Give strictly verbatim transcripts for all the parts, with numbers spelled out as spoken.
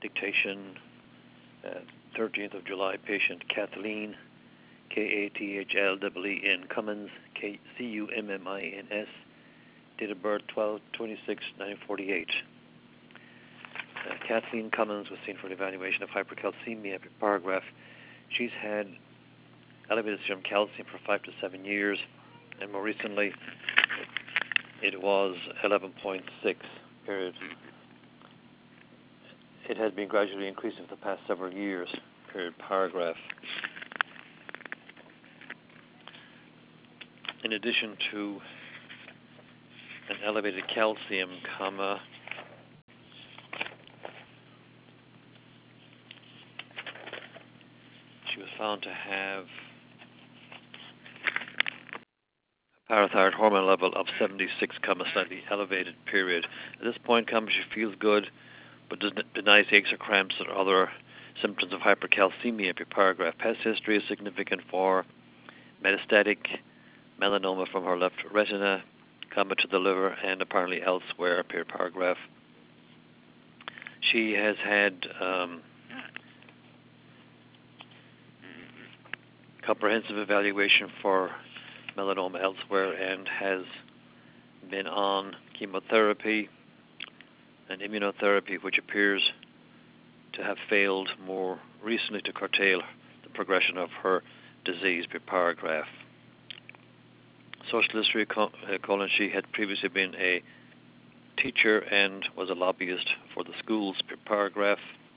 dictation, uh, thirteenth of July, patient Kathleen, K A T H L E E N Cummins, K C U M M I N S, date of birth twelve twenty-six nineteen forty-eight. Uh, Kathleen Cummins was seen for an evaluation of hypercalcemia. Paragraph. She's had elevated serum calcium for five to seven years, and more recently it was eleven point six, period. It has been gradually increasing for the past several years, period. Paragraph. In addition to an elevated calcium, comma, she was found to have a parathyroid hormone level of seventy-six, comma, slightly elevated, period. At this point, comma, she feels good, but does not denies aches or cramps or other symptoms of hypercalcemia. Paragraph. Past history is significant for metastatic melanoma from her left retina, comma, to the liver and apparently elsewhere. Paragraph. She has had um, comprehensive evaluation for melanoma elsewhere and has been on chemotherapy and immunotherapy, which appears to have failed more recently to curtail the progression of her disease. Paragraph. Social history, colon, she had previously been a teacher and was a lobbyist for the schools. Paragraph.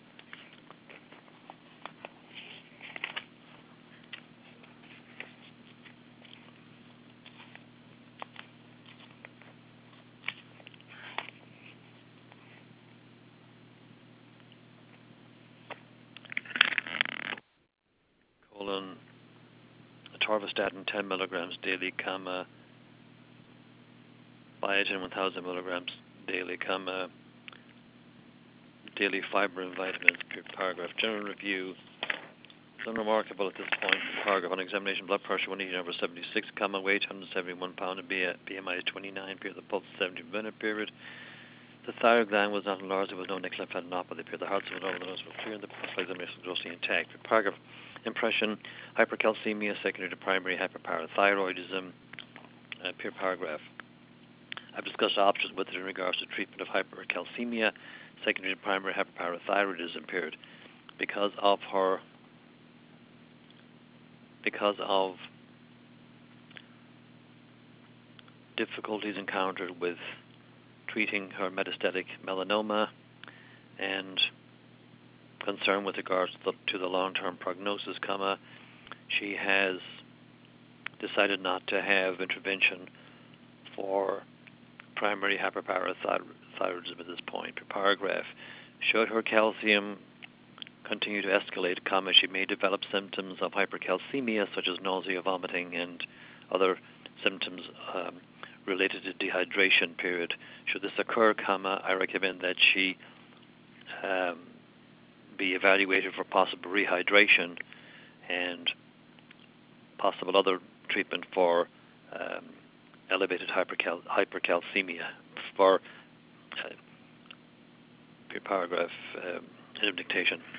Colon, atorvastatin ten milligrams daily, comma, biotin one thousand milligrams daily, comma, daily fiber and vitamins. Paragraph. General review. It's unremarkable at this point. Paragraph. On examination, blood pressure one eighty over seventy-six, comma, weight one hundred seventy-one pound, and B M I is twenty-nine, period. The pulse seventy minute, period. The thyroid gland was not enlarged. There was no nickel lymphadenopathy, period. The heart was over the nose was clear, and the pulse examination was grossly intact. Paragraph. Impression: hypercalcemia secondary to primary hyperparathyroidism. Uh, period. Paragraph. I've discussed options with it in regards to treatment of hypercalcemia secondary to primary hyperparathyroidism, period. Because of her, because of difficulties encountered with treating her metastatic melanoma and concern with regards to the, to the long-term prognosis, comma, she has decided not to have intervention for primary hyperparathyroidism at this point. Paragraph. Should her calcium continue to escalate, comma, she may develop symptoms of hypercalcemia such as nausea, vomiting, and other symptoms um, related to dehydration, period. Should this occur, comma, I recommend that she um, be evaluated for possible rehydration and possible other treatment for um, elevated hypercal- hypercalcemia. For uh, paragraph um, end of dictation.